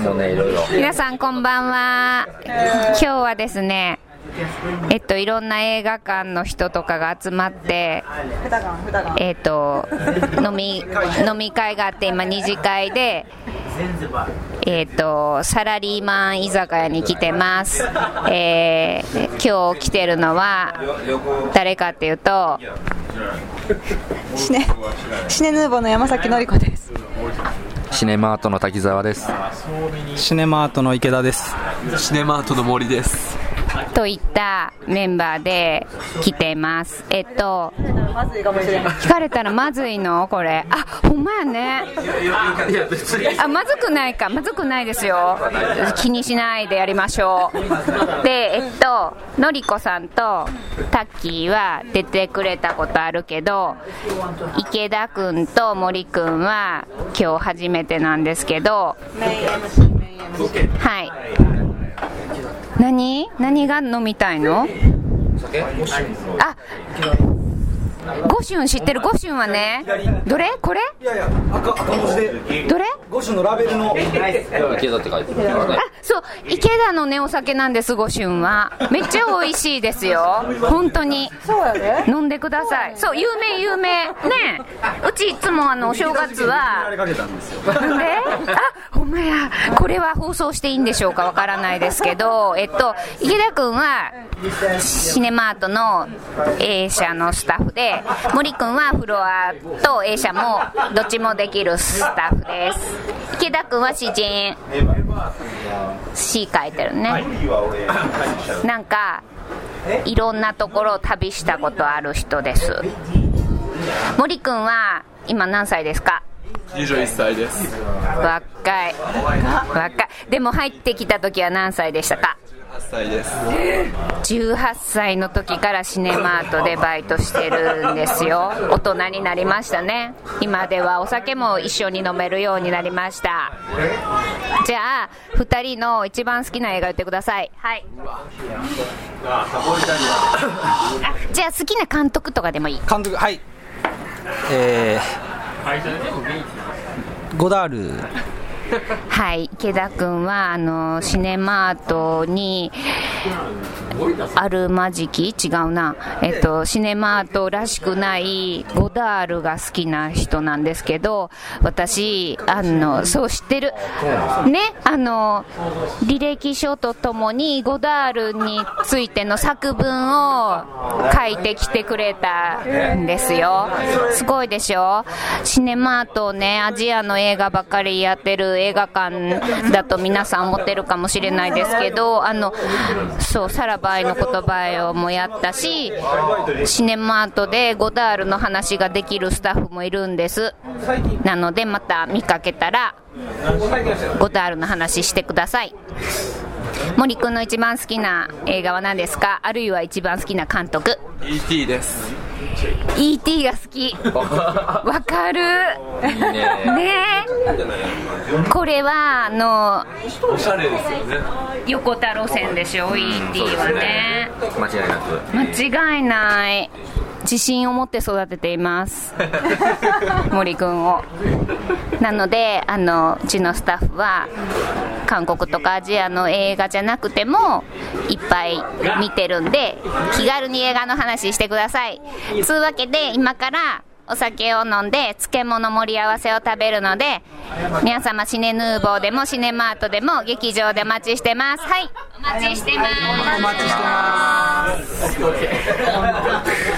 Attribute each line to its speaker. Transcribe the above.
Speaker 1: もねいろいろ。
Speaker 2: 皆さんこんばんは。今日はですね、いろんな映画館の人とかが集まって、飲み会があって、今2次会で、サラリーマン居酒屋に来てます。今日来てるのは誰かっていうと、
Speaker 3: シネヌーボーの山崎のり子です。
Speaker 1: シネマートの滝沢です。
Speaker 4: シネマートの池田です。
Speaker 5: シネマートの森です。
Speaker 2: といったメンバーで来てます。聞かれたらまずいのこれ。あ、ほんまやね。あ、まずくないか。まずくないですよ。気にしないでやりましょう。で、のりこさんとタッキーは出てくれたことあるけど、池田くんと森くんは今日初めてなんですけど、はい。何が飲みたいの？あ、五春知ってる？五春はね、どれ？これ？
Speaker 4: いやいや、赤文字で
Speaker 2: どれ？
Speaker 4: 五春のラベルの
Speaker 1: 池田って書いてる、ね、
Speaker 2: あ、そう、池田のねお酒なんです。五春はめっちゃ美味しいですよ。本当に。
Speaker 3: そうやね。
Speaker 2: 飲んでください。そう、有名ね。うちいつもお正月はなんで？あ、ほんまや。これは放送していいんでしょうかわからないですけど、池田くんはシネマートの A 社のスタッフで、森くんはフロアと A 社もどっちもできるスタッフです。池田くんは詩人、詩書いてるね。なんかいろんなところを旅したことある人です。森くんは今何歳ですか
Speaker 5: 21歳です。
Speaker 2: 若い。でも入ってきた時は何歳でしたか
Speaker 5: 18歳です。
Speaker 2: 18歳の時からシネマートでバイトしてるんですよ。大人になりましたね。今ではお酒も一緒に飲めるようになりました。じゃあ2人の一番好きな映画言ってください。はい。じゃあ好きな監督とかでもいい。
Speaker 4: 監督、はい。ゴダール。
Speaker 2: はい、池田君はシネマートにあるまじき違うな、シネマートらしくないゴダールが好きな人なんですけど、私そう知ってるね、履歴書とともにゴダールについての作文を書いてきてくれたんですよ。すごいでしょ。シネマートね、アジアの映画ばっかりやってる映画館だと皆さん思ってるかもしれないですけど、そうサラバイの言葉をもやったし、シネマートでゴダールの話ができるスタッフもいるんです。なのでまた見かけたらゴダールの話してください。森くんの一番好きな映画は何ですか？あるいは一番好きな監督。
Speaker 5: E.T. です。
Speaker 2: E.T. が好き。わかる。いいね。これは
Speaker 5: おしゃれですよね。
Speaker 2: 横田路線でしょ、E.T. はね。
Speaker 1: 間違いなく。
Speaker 2: 間違いない。自信を持って育てています森くんを。なのでうちのスタッフは韓国とかアジアの映画じゃなくてもいっぱい見てるんで、気軽に映画の話してください。つうわけで今からお酒を飲んで漬物盛り合わせを食べるので、皆様シネヌーボーでもシネマートでも劇場でお待ちしてます。はい、お待ちしてます。
Speaker 4: お待ちしてます。